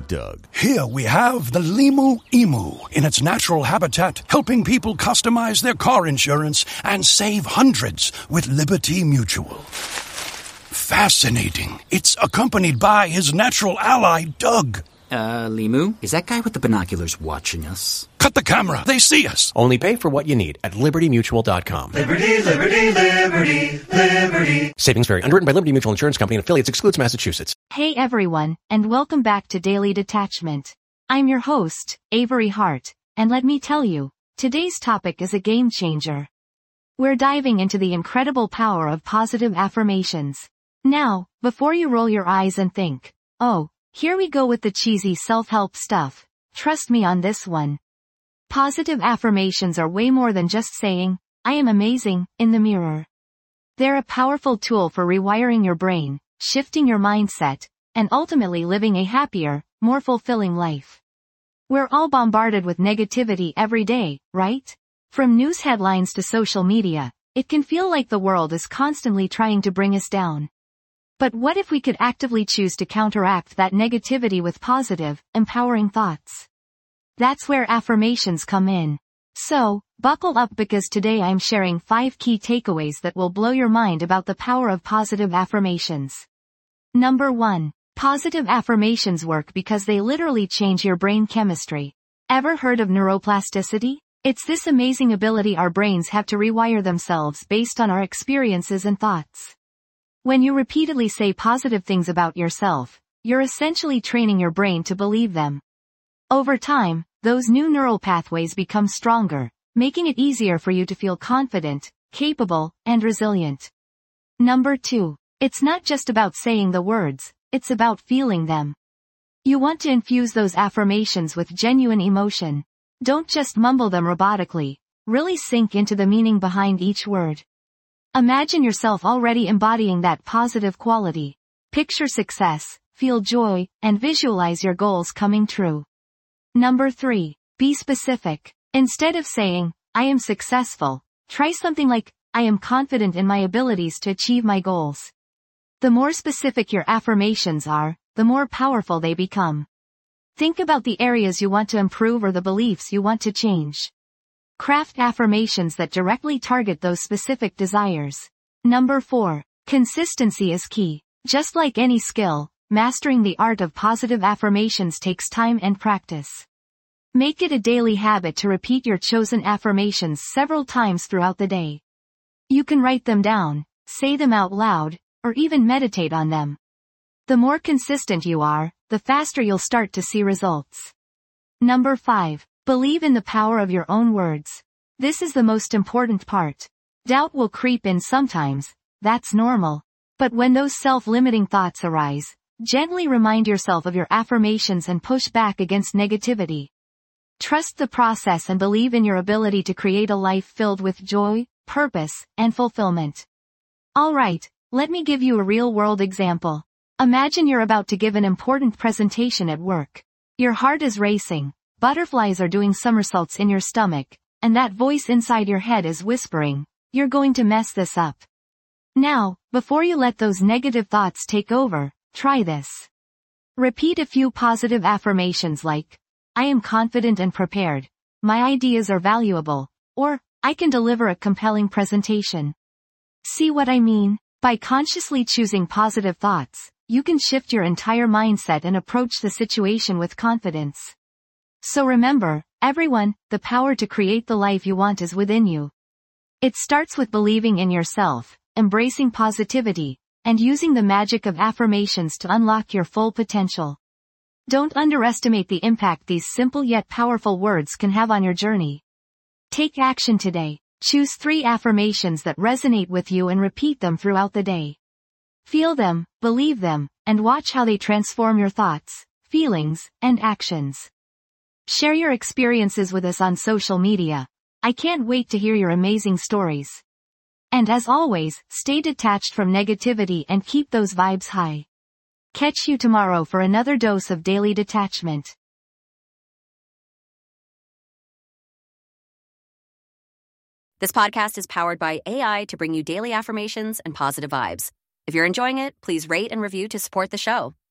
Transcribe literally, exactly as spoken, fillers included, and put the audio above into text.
Doug. Here we have the Limu Emu in its natural habitat, helping people customize their car insurance and save hundreds with Liberty Mutual. Fascinating. It's accompanied by his natural ally, Doug. Uh, Limu, is that guy with the binoculars watching us? Cut the camera. They see us. Only pay for what you need at liberty mutual dot com. Liberty, liberty, liberty, liberty. Savings vary. Underwritten by Liberty Mutual Insurance Company and affiliates. Excludes Massachusetts. Hey everyone, and welcome back to Daily Detachment. I'm your host, Avery Hart, and let me tell you, today's topic is a game changer. We're diving into the incredible power of positive affirmations. Now, before you roll your eyes and think, oh, here we go with the cheesy self-help stuff, trust me on this one. Positive affirmations are way more than just saying, I am amazing, in the mirror. They're a powerful tool for rewiring your brain, shifting your mindset, and ultimately living a happier, more fulfilling life. We're all bombarded with negativity every day, right? From news headlines to social media, it can feel like the world is constantly trying to bring us down. But what if we could actively choose to counteract that negativity with positive, empowering thoughts? That's where affirmations come in. So, buckle up because today I'm sharing five key takeaways that will blow your mind about the power of positive affirmations. Number one. Positive affirmations work because they literally change your brain chemistry. Ever heard of neuroplasticity? It's this amazing ability our brains have to rewire themselves based on our experiences and thoughts. When you repeatedly say positive things about yourself, you're essentially training your brain to believe them. Over time, those new neural pathways become stronger, making it easier for you to feel confident, capable, and resilient. Number two. It's not just about saying the words, it's about feeling them. You want to infuse those affirmations with genuine emotion. Don't just mumble them robotically, really sink into the meaning behind each word. Imagine yourself already embodying that positive quality. Picture success, feel joy, and visualize your goals coming true. Number three. Be specific. Instead of saying, I am successful, try something like, I am confident in my abilities to achieve my goals. The more specific your affirmations are, the more powerful they become. Think about the areas you want to improve or the beliefs you want to change. Craft affirmations that directly target those specific desires. Number four. Consistency is key. Just like any skill, mastering the art of positive affirmations takes time and practice. Make it a daily habit to repeat your chosen affirmations several times throughout the day. You can write them down, say them out loud, or even meditate on them. The more consistent you are, the faster you'll start to see results. Number five. Believe in the power of your own words. This is the most important part. Doubt will creep in sometimes, that's normal. But when those self-limiting thoughts arise, gently remind yourself of your affirmations and push back against negativity. Trust the process and believe in your ability to create a life filled with joy, purpose, and fulfillment. Alright, let me give you a real-world example. Imagine you're about to give an important presentation at work. Your heart is racing. Butterflies are doing somersaults in your stomach, and that voice inside your head is whispering, you're going to mess this up. Now, before you let those negative thoughts take over, try this. Repeat a few positive affirmations like, I am confident and prepared, my ideas are valuable, or, I can deliver a compelling presentation. See what I mean? By consciously choosing positive thoughts, you can shift your entire mindset and approach the situation with confidence. So remember, everyone, the power to create the life you want is within you. It starts with believing in yourself, embracing positivity, and using the magic of affirmations to unlock your full potential. Don't underestimate the impact these simple yet powerful words can have on your journey. Take action today. Choose three affirmations that resonate with you and repeat them throughout the day. Feel them, believe them, and watch how they transform your thoughts, feelings, and actions. Share your experiences with us on social media. I can't wait to hear your amazing stories. And as always, stay detached from negativity and keep those vibes high. Catch you tomorrow for another dose of daily detachment. This podcast is powered by A I to bring you daily affirmations and positive vibes. If you're enjoying it, please rate and review to support the show.